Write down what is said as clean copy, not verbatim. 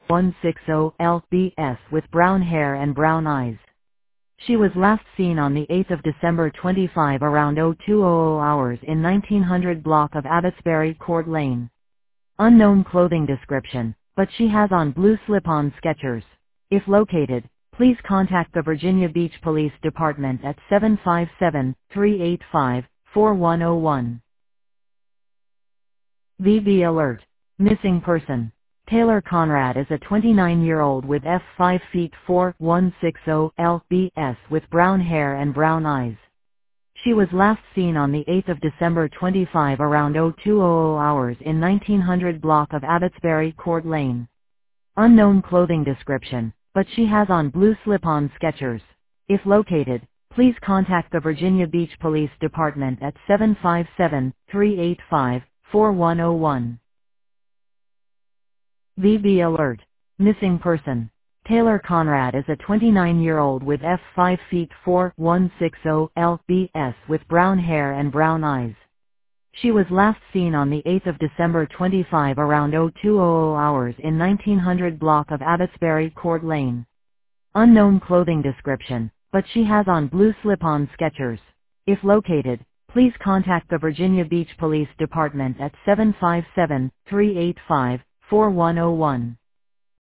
160 lbs with brown hair and brown eyes. She was last seen on the 8th of December 25 around 0200 hours in 1900 block of Abbotsbury Court Lane. Unknown clothing description, but she has on blue slip-on Skechers. If located, please contact the Virginia Beach Police Department at 757-385-4101. VB Alert. Missing person. Taylor Conrad is a 29-year-old with F 5 feet 4, 160 lbs with brown hair and brown eyes. She was last seen on the 8th of December 25 around 0200 hours in 1900 block of Abbotsbury Court Lane. Unknown clothing description, but she has on blue slip-on Skechers. If located, please contact the Virginia Beach Police Department at 757-385-4101. VB Alert. Missing person. Taylor Conrad is a 29-year-old with F 5 feet 4, 160 lbs with brown hair and brown eyes. She was last seen on the 8th of December 25 around 0200 hours in 1900 block of Abbotsbury Court Lane. Unknown clothing description, but she has on blue slip-on Skechers. If located, please contact the Virginia Beach Police Department at 757-385-4101.